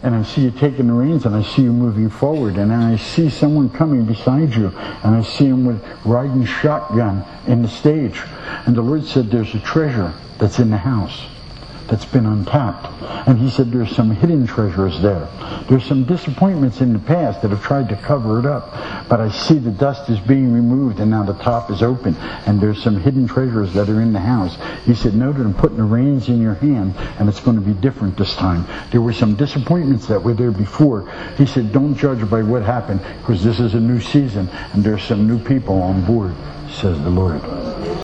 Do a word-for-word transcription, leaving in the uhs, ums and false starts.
and I see you taking the reins, and I see you moving forward, and then I see someone coming beside you, and I see him with riding shotgun in the stage. And the Lord said, there's a treasure that's in the house that's been untapped. And he said there's some hidden treasures there. There's some disappointments in the past that have tried to cover it up. But I see the dust is being removed, and now the top is open, and there's some hidden treasures that are in the house. He said, note that I'm putting the reins in your hand, and it's going to be different this time. There were some disappointments that were there before. He said, don't judge by what happened, because this is a new season, and there's some new people on board, says the Lord.